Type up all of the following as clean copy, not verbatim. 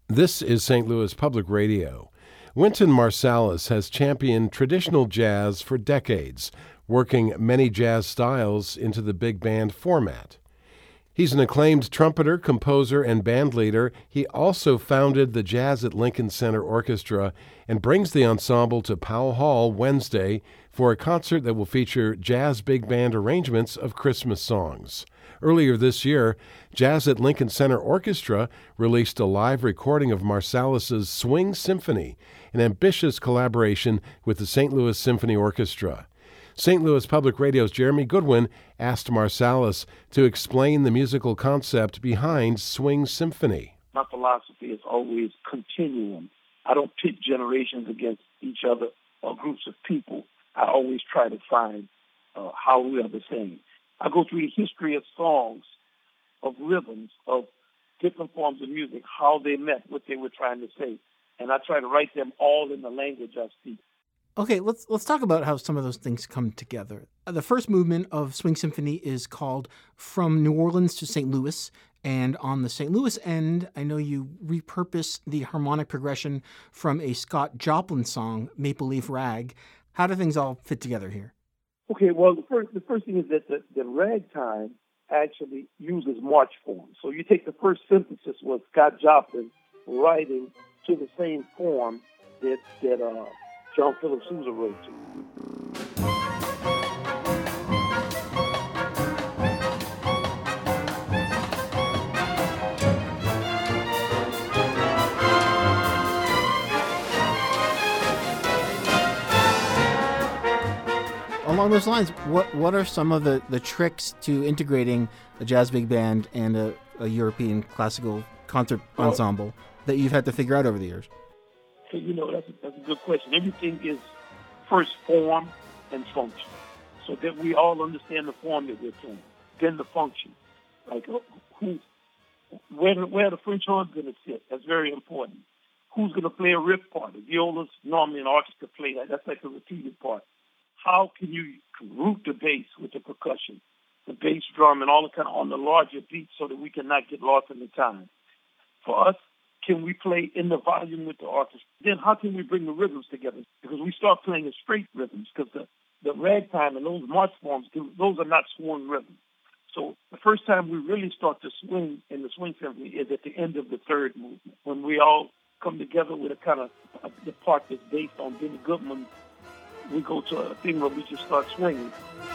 This is St. Louis Public Radio. Wynton Marsalis has championed traditional jazz for decades, working many jazz styles into the big band format. He's an acclaimed trumpeter, composer, and band leader. He also founded the Jazz at Lincoln Center Orchestra and brings the ensemble to Powell Hall Wednesday for a concert that will feature jazz big band arrangements of Christmas songs. Earlier this year, Jazz at Lincoln Center Orchestra released a live recording of Marsalis's Swing Symphony, an ambitious collaboration with the St. Louis Symphony Orchestra. St. Louis Public Radio's Jeremy Goodwin asked Marsalis to explain the musical concept behind Swing Symphony. My philosophy is always continuum. I don't pit generations against each other or groups of people. I always try to find how we are the same. I go through the history of songs, of rhythms, of different forms of music, how they met, what they were trying to say, and I try to write them all in the language I speak. Okay, let's talk about how some of those things come together. The first movement of Swing Symphony is called From New Orleans to St. Louis, and on the St. Louis end, I know you repurpose the harmonic progression from a Scott Joplin song, Maple Leaf Rag. How do things all fit together here? Okay, well, the first thing is that the ragtime actually uses march form. So you take the first synthesis was Scott Joplin writing to the same form that John Philip Sousa wrote to. Along those lines, what are some of the tricks to integrating a jazz big band and a European classical concert ensemble that you've had to figure out over the years? So, that's a good question. Everything is first form and function, so that we all understand the form that we're playing. Then the function, like where the French horn's going to sit. That's very important. Who's going to play a riff part? The violas normally an orchestra play that. That's like a repeated part. How can you root the bass with the percussion, the bass drum, and all the kind of on the larger beats so that we cannot get lost in the time? For us, can we play in the volume with the orchestra? Then how can we bring the rhythms together? Because we start playing in straight rhythms because the ragtime and those march forms, those are not swing rhythms. So the first time we really start to swing in the Swing Symphony is at the end of the third movement, when we all come together with a kind of the part that's based on Benny Goodman. We go to a thing where we just start swinging.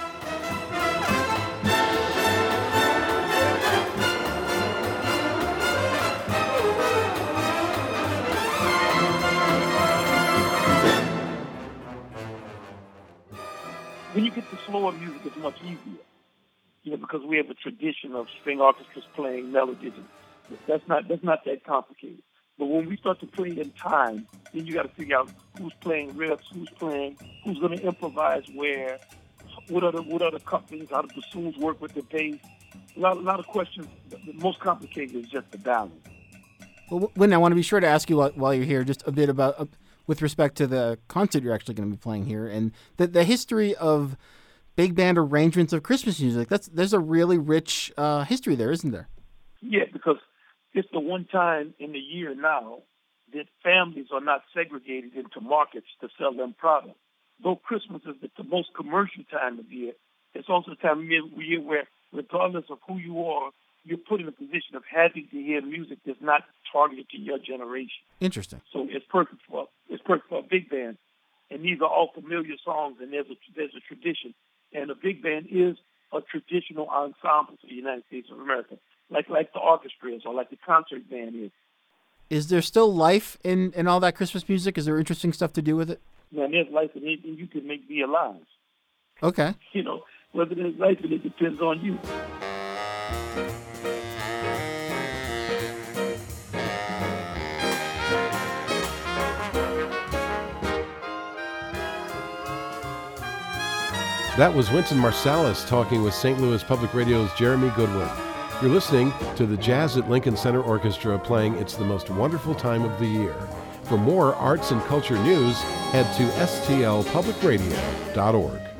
When you get to slower music, it's much easier, because we have a tradition of string orchestras playing melodies. That's not that complicated. But when we start to play in time, then you got to figure out who's playing riffs, who's going to improvise where, what are the couplings, how the bassoons work with the bass. A lot of questions. The most complicated is just the balance. Well, Wynton, I want to be sure to ask you while you're here just a bit about, with respect to the concert you're actually going to be playing here, and the history of big band arrangements of Christmas music. There's a really rich history there, isn't there? Yeah, because it's the one time in the year now that families are not segregated into markets to sell them products. Though Christmas is the most commercial time of year, it's also a time of year where, regardless of who you are, you're put in a position of having to hear music that's not targeted to your generation. Interesting. So it's perfect for a big band, and these are all familiar songs, and there's a tradition, and a big band is a traditional ensemble for the United States of America. Like the orchestra is, or like the concert band is. Is there still life in all that Christmas music? Is there interesting stuff to do with it? Man, there's life in anything you can make be alive. Okay. Whether there's life in it depends on you. That was Wynton Marsalis talking with St. Louis Public Radio's Jeremy Goodwin. You're listening to the Jazz at Lincoln Center Orchestra playing It's the Most Wonderful Time of the Year. For more arts and culture news, head to stlpublicradio.org.